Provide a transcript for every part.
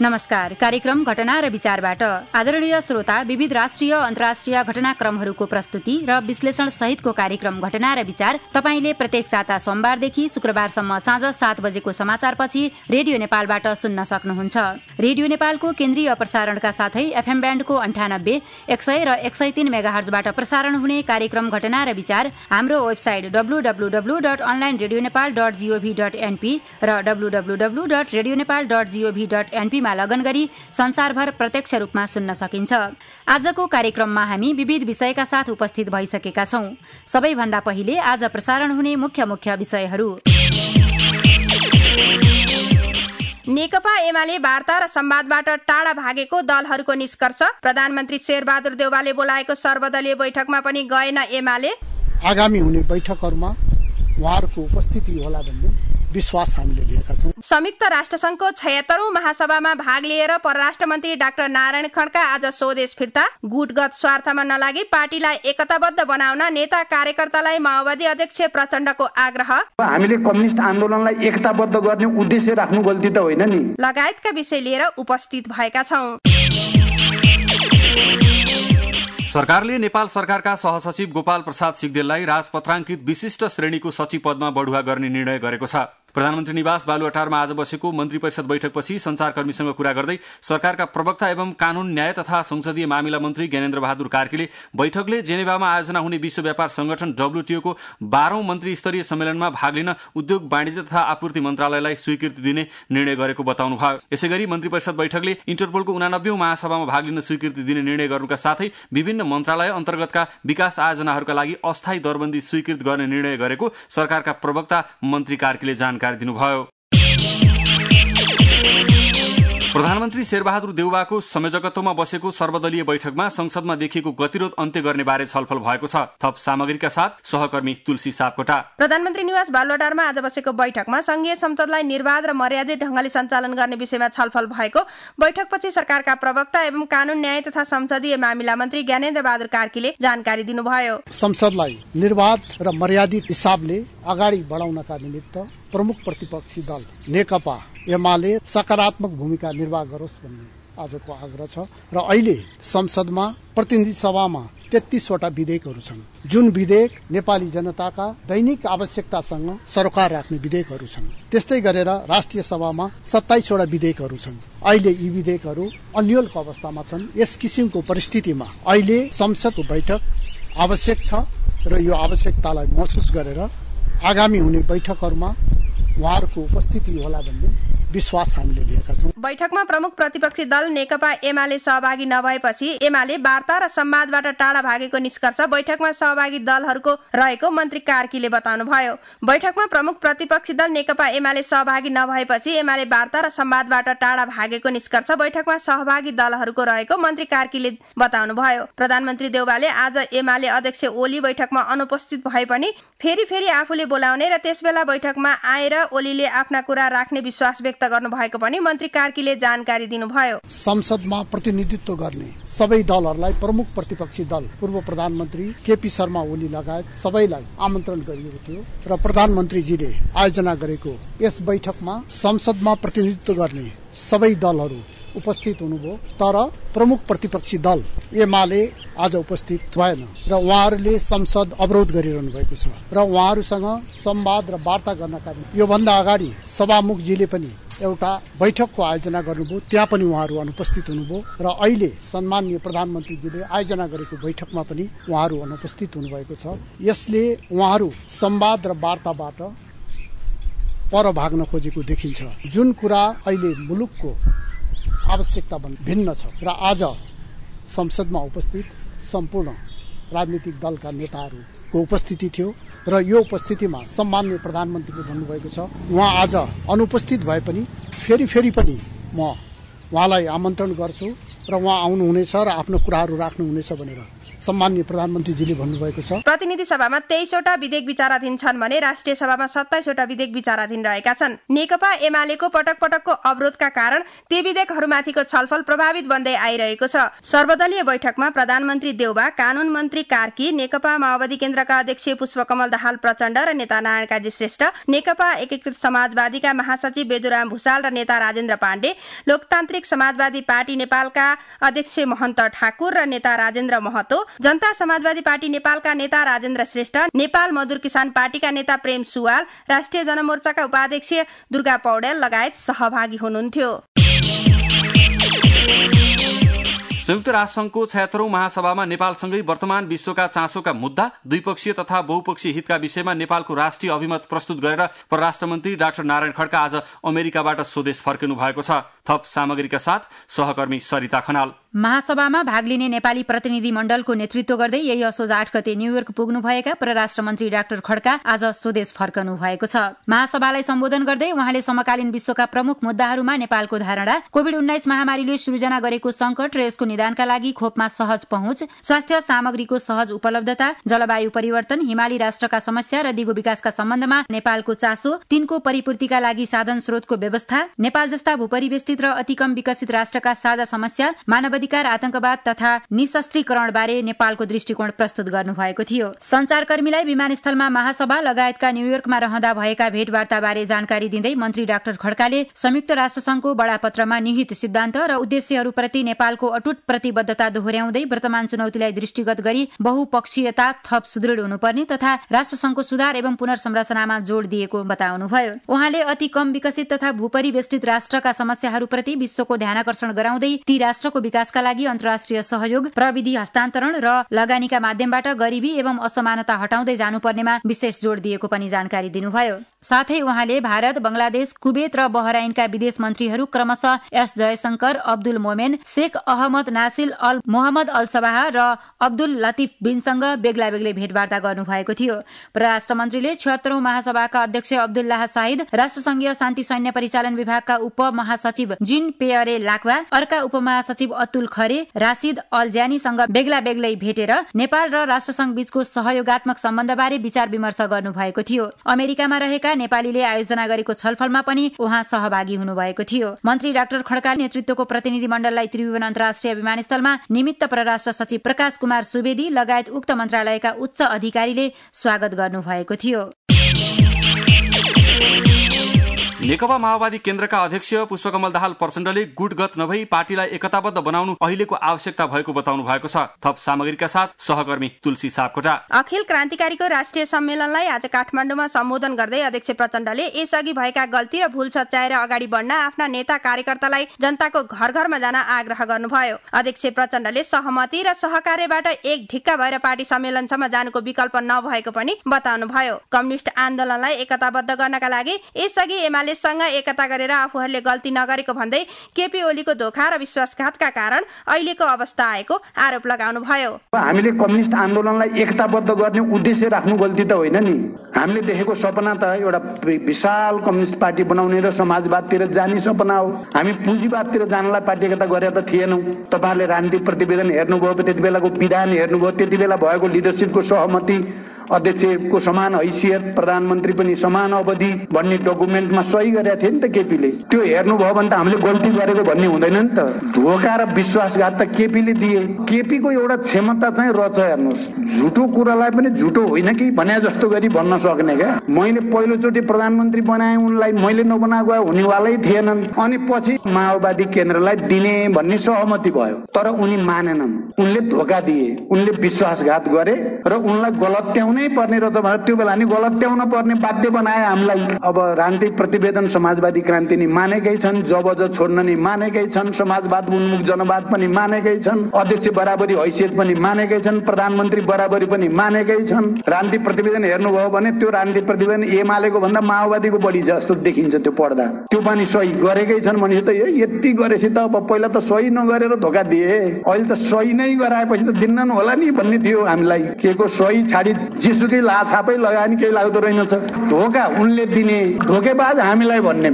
नमस्कार। कार्यक्रम घटना र विचारबाट आदरणीय श्रोता, विविध राष्ट्रिय अन्तर्राष्ट्रिय घटनाक्रमहरूको प्रस्तुति र विश्लेषण सहितको कार्यक्रम घटना र विचार तपाईले प्रत्येक साता सोमबारदेखि शुक्रबारसम्म साँझ 7 बजेको समाचारपछि रेडियो नेपालबाट सुन्न सक्नुहुन्छ। रेडियो नेपालको केन्द्रीय प्रसारणका साथै एफएम ब्यान्डको 98, 100 र 103 मेगाहर्जबाट प्रसारण हुने कार्यक्रम घटना र विचार हाम्रो वेबसाइट www.onlineradionepal.gov.np र www.radionepal.gov.np मा लगन गरी संसारभर प्रत्यक्ष रूपमा सुन्न सकिन्छ। आजको कार्यक्रममा हामी विविध विषयका साथ उपस्थित भइसकेका छौं। सबैभन्दा पहिले आज प्रसारण हुने मुख्य विषयहरू। नेकपा एमाले वार्ता र संवादबाट टाढा भागेको दलहरूको निष्कर्ष। प्रधानमन्त्री शेरबहादुर देउवाले बोलाएको सर्वदलीय बैठकमा पनि गएन एमाले। आगामी हुने बैठकहरूमा उहाँहरूको उपस्थिति होला भन्ने विश्वास हामीले लिएका छौं। संयुक्त राष्ट्रसंघको 76औं महासभामा भाग लिएर परराष्ट्र मन्त्री डाक्टर नारायण खड्का आज स्वदेश फिर्ता। गुटगत स्वार्थमा नलागी पार्टीलाई एकताबद्ध बनाउन नेता कार्यकर्तालाई माओवादी अध्यक्ष प्रचण्डको आग्रह। हामीले कम्युनिस्ट आन्दोलनलाई एकताबद्ध गर्ने उद्देश्य राख्नु गल्ती त होइन नि, लगायतका विषय लिएर उपस्थित भएका छौं। सरकारले नेपाल सरकारका सहसचिव गोपाल प्रसाद सिग्देललाई राजपत्राङ्कित विशिष्ट श्रेणीको सचिव पदमा बढुवा गर्ने निर्णय गरेको छ। प्रधानमन्त्री निवास बालुवाटारमा आज बसेको मन्त्री परिषद बैठकपछि संचारकर्मीसँग कुरा गर्दै सरकारका प्रवक्ता एवं कानून न्याय तथा संसदीय मामिला मन्त्री ज्ञानेन्द्र बहादुर कार्कीले बैठकले जेनेभामा आयोजना हुने विश्व व्यापार संगठन WTO को 12औं मन्त्री स्तरीय सम्मेलनमा भाग लिन उद्योग वाणिज्य तथा आपूर्ति मन्त्रालयलाई स्वीकृति दिने निर्णय गरेको बताउनुभयो। यसैगरी मन्त्री परिषद बैठकले इन्टरपोलको 89औं महासभामा भाग लिन स्वीकृति दिने निर्णय गर्नुका साथै विभिन्न मन्त्रालय अन्तर्गतका विकास आयोजनाहरूका लागि अस्थायी दरबन्दी स्वीकृत गर्ने निर्णय गरेको सरकारका प्रवक्ता मन्त्री कार्कीले जानकारी दिनुभयो। प्रधानमन्त्री शेरबहादुर देउवाको संयोजकत्वमा बसेको सर्वदलीय बैठकमा संसदमा देखिएको गतिरोध अन्त्य गर्ने बारे छलफल भएको छ। थप सामग्रीका साथ सहकर्मी तुलसी सापकोटा। प्रधानमन्त्री निवास बालुवाटारमा आज बसेको बैठकमा संघीय संसदलाई निर्वाध र मर्यादित ढंगले सञ्चालन गर्ने विषयमा छलफल भएको बैठकपछि सरकारका प्रवक्ता एवं कानून न्याय तथा संसदीय मामिला मन्त्री ज्ञानेन्द्र बहादुर कार्कीले जानकारी दिनुभयो। संसदलाई निर्वाध र मर्यादित हिसाबले अगाडि बढाउनका निमित्त प्रमुख प्रतिपक्षी दल नेकपा एमाले सकारात्मक भूमिका निर्वाह गरोस् भन्ने आजको आग्रह छ र अहिले संसदमा प्रतिनिधि सभामा 33 वटा विधेयकहरू छन्, जुन विधेयक नेपाली जनताका दैनिक आवश्यकतासँग सरोकार राख्ने विधेयकहरू छन्। त्यस्तै गरेर राष्ट्रिय सभामा 27 वटा विधेयकहरू छन्। अहिले यी विधेयकहरू अन्यलको अवस्थामा छन्। यस किसिमको परिस्थितिमा अहिले संसदको बैठक आवश्यक छ र यो आवश्यकतालाई महसुस गरेर आगामी हुने बैठकहरूमा उहाँहरूको उपस्थिति होला भन्ने विश्वास हामीले लिएका छौं। बैठकमा प्रमुख प्रतिपक्षी दल नेकपा एमाले सहभागी नभएपछि एमाले वार्ता र संवादबाट टाढा भागेको निष्कर्ष बैठकमा सहभागी दलहरूको रहेको मन्त्री कार्कीले बताउनुभयो। बैठकमा प्रमुख प्रतिपक्षी दल नेकपा एमाले सहभागी नभएपछि एमाले वार्ता र संवादबाट टाढा भागेको निष्कर्ष बैठकमा सहभागी दलहरूको रहेको मन्त्री कार्कीले बताउनुभयो। प्रधानमन्त्री देउवाले आज एमाले अध्यक्ष ओली बैठकमा अनुपस्थित भए पनि फेरि आफूले बोलाउने र त्यसबेला बैठकमा आएर ओलीले आफ्ना कुरा राख्ने विश्वास व्यक्त गर्नु भएको पनि मन्त्री कार्कीले जानकारी दिनुभयो। संसदमा प्रतिनिधित्व गर्ने सबै दलहरूलाई प्रमुख प्रतिपक्षी दल पूर्व प्रधानमन्त्री केपी शर्मा ओली लगायत सबैलाई आमन्त्रण गरिएको थियो र प्रधानमन्त्रीजीले आयोजना गरेको यस बैठकमा संसदमा प्रतिनिधित्व गर्ने सबै दलहरू उपस्थित हुनुभयो, तर प्रमुख प्रतिपक्षी दल एमाले आज उपस्थित भएन र उहाँहरूले संसद अवरोध गरिरहनु भएको छ र उहाँहरूसँग संवाद र वार्ता गर्नका निम्ति योभन्दा अगाडि सभामुखजीले पनि एउटा बैठकको आयोजना गर्नुभयो, त्यहाँ पनि उहाँहरू अनुपस्थित हुनुभयो र अहिले सम्माननीय प्रधानमन्त्रीजीले आयोजना गरेको बैठकमा पनि उहाँहरू अनुपस्थित हुनुभएको छ। यसले उहाँहरू संवाद र वार्ताबाट पर भाग्न खोजेको देखिन्छ। जुन कुरा अहिले मुलुकको आवश्यकता भिन्न छ र आज संसदमा उपस्थित सम्पूर्ण राजनीतिक दलका नेताहरूको उपस्थिति थियो र यो उपस्थितिमा सम्माननीय प्रधानमन्त्रीले भन्नुभएको छ उहाँ आज अनुपस्थित भए पनि फेरि पनि म उहाँलाई आमन्त्रण गर्छु र उहाँ आउनुहुनेछ र आफ्नो कुराहरू राख्नुहुनेछ भनेर सम्माननीय प्रधानमन्त्रीजीले भन्नुभएको छ। प्रतिनिधि सभामा 23 वटा विधेयक विचाराधीन छन् भने राष्ट्रिय सभामा 27 वटा विधेयक विचाराधीन रहेका छन्। नेकपा एमालेको पटक पटकको अवरोधका कारण ती विधेयकहरूमाथिको छलफल प्रभावित बन्दै आइरहेको छ। सर्वदलीय बैठकमा प्रधानमन्त्री देउबा, कानून मन्त्री कार्की, नेकपा माओवादी केन्द्रका अध्यक्ष पुष्पकमल दाहाल प्रचण्ड र नेता नारायण काजी श्रेष्ठ, नेकपा एकीकृत समाजवादीका महासचिव बेदुराम भुषाल र नेता राजेन्द्र पाण्डे, लोकतान्त्रिक समाजवादी पार्टी नेपालका अध्यक्ष महन्त ठाकुर र नेता राजेन्द्र महतो, जनता समाजवादी पार्टी नेपालका नेता राजेन्द्र श्रेष्ठ, नेपाल मजदुर किसान पार्टीका नेता प्रेम सुवाल, राष्ट्रिय जनमोर्चाका उपाध्यक्ष दुर्गा पौडेल लगायत सहभागी हुनुहुन्थ्यो। संयुक्त राष्ट्रसंघको 76औं महासभामा नेपालसँगै वर्तमान विश्वका चासोका मुद्दा, द्विपक्षीय तथा बहुपक्षीय हितका विषयमा नेपालको राष्ट्रिय अभिमत प्रस्तुत गरेर परराष्ट्र मन्त्री डाक्टर नारायण खड्का आज अमेरिकाबाट स्वदेश फर्किनु भएको छ। थप सामग्रीका साथ सहकर्मी सरिता खनाल। महासभामा भाग लिने नेपाली प्रतिनिधि मण्डलको नेतृत्व गर्दै यही असोज 8 गते न्यूयोर्क पुग्नुभएका परराष्ट्र मन्त्री डाक्टर खड्का आज स्वदेश फर्कनु भएको छ। महासभालाई सम्बोधन गर्दै उहाँले समकालीन विश्वका प्रमुख मुद्दाहरूमा नेपालको धारणा, कोभिड-19 महामारीले सृजना गरेको संकट र यसको निदानका लागि खोपमा सहज पहुँच, स्वास्थ्य सामग्रीको सहज उपलब्धता, जलवायु परिवर्तन, हिमाली राष्ट्रका समस्या र दिगो विकासका सम्बन्धमा नेपालको चासो, तिनको परिपूर्तिका लागि साधन स्रोतको व्यवस्था, नेपाल जस्ता भूपरिवेष्टित र अति कम विकसित राष्ट्रका साझा समस्या, मानवाधिकार, आतंकवाद तथा निशस्त्रीकरण बारे नेपालको दृष्टिकोण प्रस्तुत गर्नुभएको थियो। संचारकर्मीलाई विमानस्थलमा महासभा लगायतका न्यूयोर्कमा रहँदा भएका भेटवार्ता बारे जानकारी दिँदै मन्त्री डाक्टर खड्काले संयुक्त राष्ट्रसंघको बडापत्रमा निहित सिद्धान्त र उद्देश्यहरूप्रति नेपालको अटुट प्रतिबद्धता दोहोर्याउँदै वर्तमान चुनौतीलाई दृष्टिगत गरी बहुपक्षीयता थप सुदृढ हुनुपर्ने तथा राष्ट्रसंघको सुधार एवं पुनर्संरचनामा जोड़ दिएको बताउनुभयो। उहाँले अति कम विकसित तथा भूपरिवेष्टित राष्ट्रका समस्याहरूप्रति विश्वको ध्यानाकर्षण गराउँदै ती राष्ट्रको विकासका लागि अन्तर्राष्ट्रिय सहयोग, प्रविधि हस्तान्तरण र लगानीका माध्यमबाट गरिबी एवं असमानता हटाउँदै जानुपर्नेमा विशेष जोड़ दिएको पनि जानकारी दिनुभयो। साथै उहाँले भारत, बंगलादेश, कुवेत र बहराइनका विदेश मन्त्रीहरू क्रमशः S Jaishankar, Abdul Momen, Sheikh Ahmad Nasser Al Mohammad Al Sabah र अब्दुल लतिफ बिनसँग बेग्ला बेग्लै भेटवार्ता गर्नुभएको थियो। परराष्ट्र मन्त्रीले 76औं महासभाका अध्यक्ष अब्दुल्लाह शाहिद, राष्ट्रसंघीय शान्ति सैन्य परिचालन विभागका उपमहासचिव जिन पेयरे लाक्वा, अर्का उपमहासचिव अतुल खरे, राशिद अल ज्यानीसँग बेग्ला बेग्लै भेटेर नेपाल र राष्ट्रसंघ बीचको सहयोगात्मक सम्बन्धबारे विचार विमर्श गर्नुभएको थियो। अमेरिकामा रहेका नेपालीले आयोजना गरेको छलफलमा पनि उहाँ सहभागी हुनुभएको थियो। मन्त्री डाक्टर खड्का नेतृत्वको प्रतिनिधि मण्डललाई त्रिभुवन अन्तर्राष्ट्रिय विमानस्थलमा निमित्त परराष्ट्र सचिव प्रकाश कुमार सुवेदी लगायत उक्त मन्त्रालयका उच्च अधिकारीले स्वागत गर्नुभएको थियो। नेकपा माओवादी केन्द्रका अध्यक्ष पुष्पकमल दाहाल प्रचण्डले गुटगत नभई पार्टीलाई एकताबद्ध बनाउनु अहिलेको आवश्यकता भएको बताउनु भएको छ। थप सामग्रीका साथ सहकर्मी तुलसी सापकोटा। अखिल क्रान्तिकारीको राष्ट्रिय सम्मेलनलाई आज काठमाडौँमा सम्बोधन गर्दै अध्यक्ष प्रचण्डले यसअघि भएका गल्ती र भूल सच्याएर अगाडि बढ्न आफ्ना नेता कार्यकर्तालाई जनताको घर घरमा जान आग्रह गर्नुभयो। अध्यक्ष प्रचण्डले सहमति र सहकार्यबाट एक ढिक्का भएर पार्टी सम्मेलनसम्म जानुको विकल्प नभएको पनि बताउनुभयो। कम्युनिष्ट आन्दोलनलाई एकताबद्ध गर्नका लागि यसअघि एमाले सँग एकता गरेर आफूहरूले गल्ती नगरेको भन्दै केपी ओलीको धोखा र विश्वासघातका कारण अहिलेको अवस्था आएको आरोप लगाउनुभयो। हामीले कम्युनिस्ट आन्दोलनलाई एकताबद्ध गर्ने उद्देश्य राख्नु गल्ती त होइन नि। हामीले देखेको सपना त एउटा विशाल कम्युनिस्ट पार्टी बनाउने र समाजवादतिर जाने सपना हो। हामी पुँजीवादतिर जानलाई पार्टी एकता गरेर त थिएनौँ। तपाईँहरूले राजनीतिक प्रतिवेदन हेर्नुभयो, त्यति बेलाको विधान हेर्नुभयो, त्यति बेला भएको लिडरसिपको सहमति, अध्यक्षको समान हैसियत, प्रधानमन्त्री पनि समान अवधि भन्ने डकुमेन्टमा सही गरेका थिए नि त केपीले। त्यो हेर्नुभयो भने त हामीले गल्ती गरेको भन्ने हुँदैन नि त। धोका र विश्वासघात त केपीले दिए। केपीको एउटा क्षमता चाहिँ रहेछ, हेर्नुहोस्, झुटो कुरालाई पनि झुटो होइन कि भने जस्तो गरी भन्न सक्ने क्या। मैले पहिलोचोटि प्रधानमन्त्री बनाएँ, उनलाई मैले नबनाएको हुनेवालै थिएनन्। अनि पछि माओवादी केन्द्रलाई दिने भन्ने सहमति भयो, तर उनी मानेनन्। उनले धोका दिए, उनले विश्वासघात गरे र उनलाई गलत नै पर्ने रहेछ भनेर त्यो बेला नि गलत्याउन पर्ने बाध्य बनाए हामीलाई। अब राजनीतिक प्रतिवेदन समाजवादी क्रान्ति नि मानेकै छन्, जबज छोड्न नि मानेकै छन्, समाजवाद उन्मुख जनवाद पनि मानेकै छन्, अध्यक्ष बराबरी हैसियत पनि मानेकै छन्, प्रधानमन्त्री बराबरी पनि मानेकै छन्। राजनीतिक प्रतिवेदन हेर्नुभयो भने त्यो राजनीतिक प्रतिवेदन एमालेको भन्दा माओवादीको बढी जस्तो देखिन्छ त्यो पढ्दा। त्यो पनि सही गरेकै छन् भने त यति गरेपछि त अब पहिला त सही नगरेर धोका दिए, अहिले त सही नै गराएपछि त दिन्नन् होला नि भन्ने थियो हामीलाई। के को सही छाडी जेसुकै लाछापै लगानी केही लाग्दो रहेनछ। धोका उनले दिने, धोकेबाज हामीलाई भन्ने फेरि।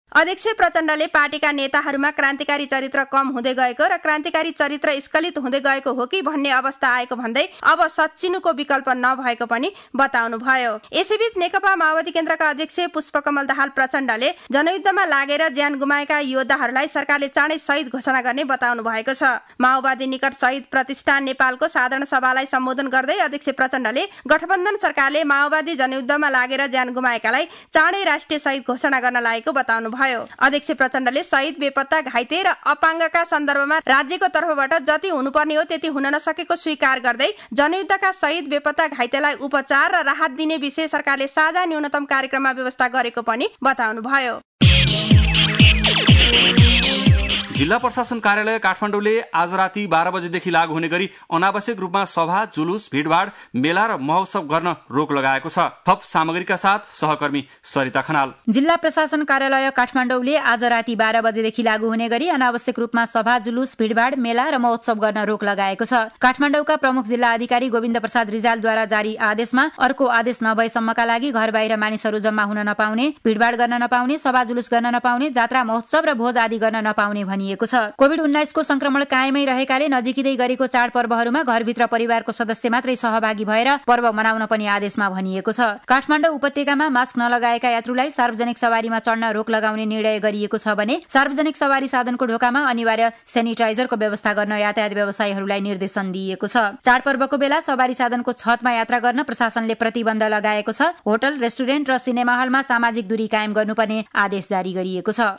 अध्यक्ष प्रचण्डले पार्टीका नेताहरूमा क्रान्तिकारी चरित्र कम हुँदै गएको र क्रान्तिकारी चरित्र स्खलित हुँदै गएको हो कि भन्ने अवस्था आएको भन्दै अब सच्चिनुको विकल्प नभएको पनि बताउनुभयो। यसैबीच नेकपा माओवादी केन्द्रका अध्यक्ष पुष्पकमल दाहाल प्रचण्डले जनयुद्धमा लागेर ज्यान गुमाएका योद्धाहरूलाई सरकारले चाँडै शहीद घोषणा गर्ने बताउनु भएको छ। माओवादी निकट शहीद प्रतिष्ठान नेपालको साधारण सभालाई सम्बोधन गर्दै अध्यक्ष प्रचण्डले गठबन्धन सरकारले माओवादी जनयुद्धमा लागेर ज्यान गुमाएकालाई चाँडै राष्ट्रिय शहीद घोषणा गर्न लागेको बताउनु भयो। अध्यक्ष प्रचण्डले शहीद, बेपत्ता, घाइते र अपाङ्गका सन्दर्भमा राज्यको तर्फबाट जति हुनुपर्ने हो त्यति हुन नसकेको स्वीकार गर्दै जनयुद्धका शहीद, बेपत्ता, घाइतेलाई उपचार र राहत दिने विषय सरकारले साझा न्यूनतम कार्यक्रममा व्यवस्था गरेको पनि बताउनुभयो। जिल्ला प्रशासन कार्यालय काठमाडौँले आज राति 12 बजेदेखि लागू हुने गरी अनावश्यक रूपमा सभा, जुलुस, भीड़भाड़, मेला र महोत्सव गर्न रोक लगाएको छ। थप सामग्रीका साथ सहकर्मी सरिता खनाल। जिल्ला प्रशासन कार्यालय काठमाडौँले आज राति 12 बजेदेखि लागू हुने गरी अनावश्यक रूपमा सभा, जुलुस, भीड़भाड़, मेला र महोत्सव गर्न रोक लगाएको छ। काठमाडौँका प्रमुख जिल्ला अधिकारी गोविन्द प्रसाद रिजालद्वारा जारी आदेशमा अर्को आदेश नभएसम्मका लागि घर बाहिर मानिसहरू जम्मा हुन नपाउने, भीड़भाड़ गर्न नपाउने, सभा, जुलुस गर्न नपाउने, जात्रा, महोत्सव र भोज आदि गर्न नपाउने भनिएको छ। कोभिड-19 को संक्रमण कायमै रहेकाले नजिकै गरेको चाडपर्वहरूमा घरभित्र परिवारको सदस्य मात्रै सहभागी भएर पर्व मनाउन पनि आदेशमा भनिएको छ। काठमाडौँ उपत्यकामा मास्क नलगाएका यात्रुलाई सार्वजनिक सवारीमा चढ्न रोक लगाउने निर्णय गरिएको छ भने सार्वजनिक सवारी साधनको ढोकामा अनिवार्य सेनिटाइजरको व्यवस्था गर्न यातायात व्यवसायीहरूलाई निर्देशन दिएको छ। चाडपर्वको बेला सवारी साधनको छतमा यात्रा गर्न प्रशासनले प्रतिबन्ध लगाएको छ। होटल, रेस्टुरेन्ट र सिनेमा हलमा सामाजिक दूरी कायम गर्नुपर्ने आदेश जारी गरिएको छ।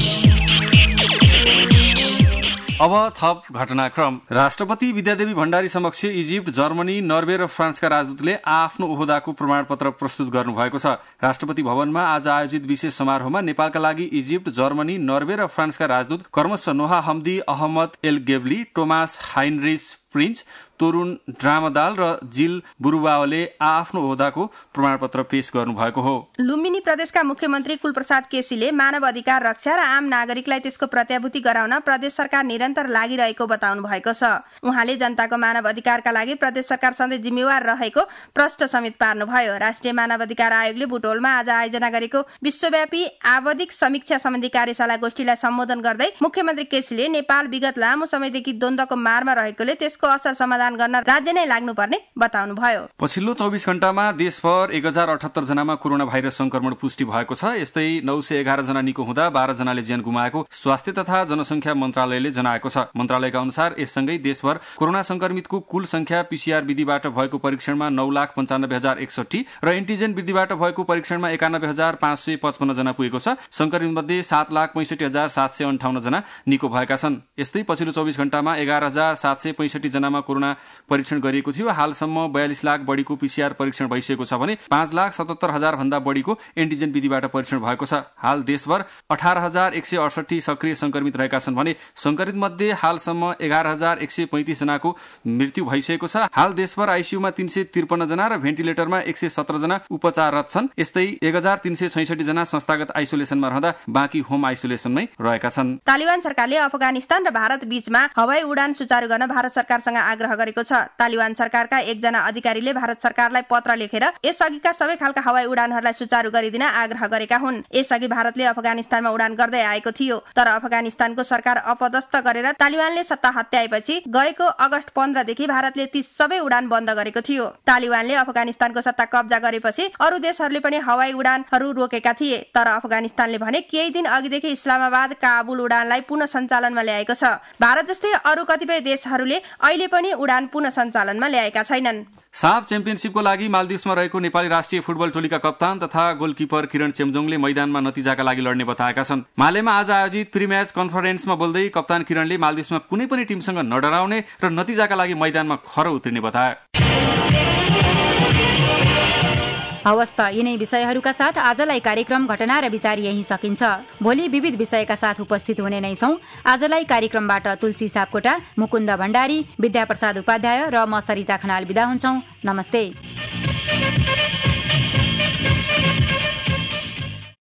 अब थप घटनाक्रम। राष्ट्रपति विद्यादेवी भण्डारी समक्ष इजिप्ट, जर्मनी, नर्वे र फ्रान्सका राजदूतले आफ्नो ओहदाको प्रमाणपत्र प्रस्तुत गर्नुभएको छ। राष्ट्रपति भवनमा आज आयोजित विशेष समारोहमा नेपालका लागि इजिप्ट, जर्मनी, नर्वे र फ्रान्सका राजदूत क्रमशः Noha Hamdy, Ahmed El Gebaly, Tomas Heinrich Prince, Torun Dramdal र जिल बुरुवाओले आफ्नो ओहदाको प्रमाणपत्र पेश गर्नुभएको हो। लुम्बिनी प्रदेशका मुख्यमन्त्री कुलप्रसाद केसीले मानव अधिकार रक्षा र आम नागरिकलाई त्यसको प्रत्याभूति गराउन प्रदेश सरकार निरन्तर लागिरहेको बताउनु भएको छ। उहाँले जनताको मानव अधिकारका लागि प्रदेश सरकार सधैँ जिम्मेवार रहेको प्रश्न समेत पार्नुभयो। राष्ट्रिय मानव अधिकार आयोगले बुटोलमा आज आयोजना गरेको विश्वव्यापी आवधिक समीक्षा सम्बन्धी कार्यशाला गोष्ठीलाई सम्बोधन गर्दै मुख्यमन्त्री केसीले नेपाल विगत लामो समयदेखि द्वन्द्वको मारमा रहेकोले त्यसको असल समाधान गर्न राज्य नै लाग्नुपर्ने बताउनुभयो। पछिल्लो 24 घण्टामा देशभर 1078 जनामा कोरोना भाइरस संक्रमण पुष्टि भएको छ। यस्तै 911 जना निको हुँदा 12 जनाले ज्यान गुमाएको स्वास्थ्य तथा जनसंख्या मन्त्रालयले जनाएको छ। मन्त्रालयका अनुसार यससँगै देशभर कोरोना संक्रमितको कुल संख्या पीसीआर विधिबाट भएको परीक्षणमा 9,95,061 र एन्टिजेन विधिबाट भएको परीक्षणमा 91,555 जना पुगेको छ। संक्रमित मध्ये 7,65,758 जना निको भएका छन्। यस्तै पछिल्लो 24 घण्टामा 11,765 जनामा कोरोना परीक्षण गरिएको थियो। हालसम्म 42 लाख बढीको पीसीआर परीक्षण भइसकेको छ भने 5,77,000 भन्दा बढीको एन्टिजेन विधिबाट परीक्षण भएको छ। हाल देशभर 18,168 सक्रिय संक्रमित रहेका छन् भने संक्रमित मध्ये हालसम्म 11,135 जनाको मृत्यु भइसकेको छ। हाल देशभर आईसीयूमा 353 जना र भेन्टिलेटरमा 117 जना उपचाररत छन्। यस्तै 1,366 जना संस्थागत आइसोलेसनमा रहँदा बाँकी होम आइसोलेसनमै रहेका छन्। तालिबान सरकारले अफगानिस्तान र भारत बीचमा हवाई उडान सुचारू गर्न भारत सरकारसँग आग्रह गरेको छ। तालिबान सरकारका एकजना अधिकारीले भारत सरकारलाई पत्र लेखेर यसअघिका सबै खालका हवाई उडानहरूलाई सुचारू गरिदिन आग्रह गरेका हुन्। यसअघि भारतले अफगानिस्तानमा उडान गर्दै आएको थियो, तर अफगानिस्तानको सरकार अपदस्थ गरेर तालिबानले सत्ता हत्याएपछि गएको अगस्त 15 देखि भारतले ती सबै उडान बन्द गरेको थियो। तालिबानले अफगानिस्तानको सत्ता कब्जा गरेपछि अरू देशहरूले पनि हवाई उडानहरू रोकेका थिए, तर अफगानिस्तानले भने केही दिन अघिदेखि इस्लामाबाद, काबुल उडानलाई पुनः सञ्चालनमा ल्याएको छ। भारत जस्तै अरू कतिपय देशहरूले अहिले पनि उडान पुनः सञ्चालनमा ल्याएका छैनन्। साफ च्याम्पियनशिपको लागि मालदिव्समा रहेको नेपाली राष्ट्रिय फुटबल टोलीका कप्तान तथा गोलकिपर किरण चेम्जोङले मैदानमा नतिजाका लागि लड्ने बताएका छन्। मालेमा आज आयोजित प्री म्याच कन्फरेन्समा बोल्दै कप्तान किरणले मालदिव्समा कुनै पनि टिमसँग नडराउने र नतिजाका लागि मैदानमा खर उत्रिने बताए। हवस् त यिनै विषयहरूका साथ आजलाई कार्यक्रम घटना र विचार यही सकिन्छ। भोलि विविध विषयका साथ उपस्थित हुने नै छौं। आजलाई कार्यक्रमबाट तुलसी सापकोटा, मुकुन्द भण्डारी, विद्याप्रसाद उपाध्याय र म सरिता खनाल बिदा हुन्छौं। नमस्ते।